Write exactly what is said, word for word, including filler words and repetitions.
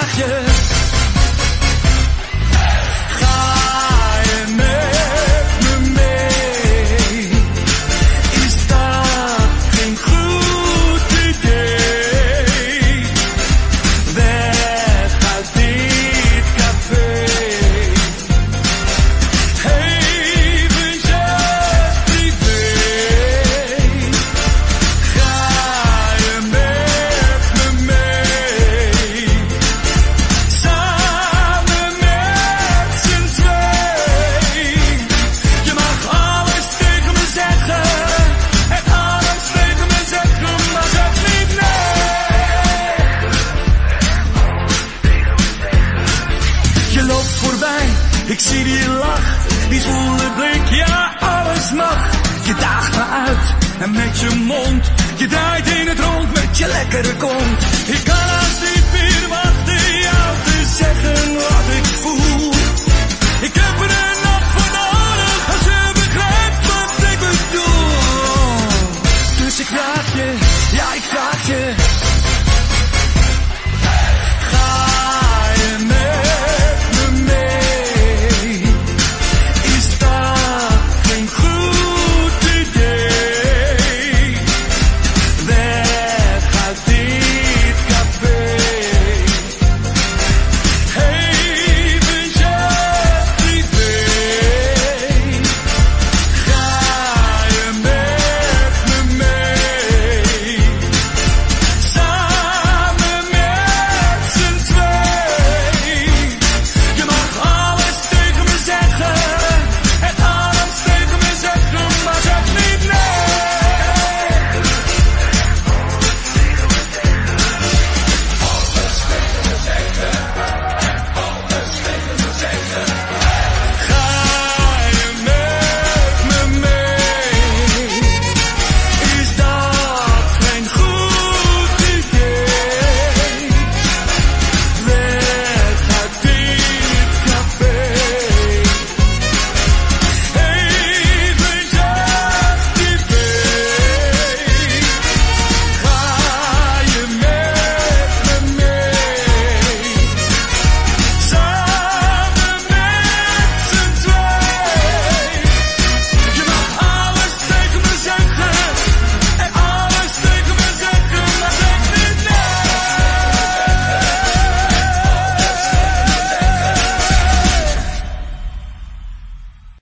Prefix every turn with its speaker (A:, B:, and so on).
A: vraag je, ga je met me mee? Is dat geen goed idee? Weg uit dit café. Eventjes privé. Ga je met me mee? Samen met z'n twee. Je mag alles tegen me zeggen en alles tegen me zeggen, maar zeg niet nee. Je loopt voorbij, ik zie die lach, die zwoele blik, ja alles mag. Je daagt me uit en met je mond, je draait in het rond met je lekkere kont. Ik kan als die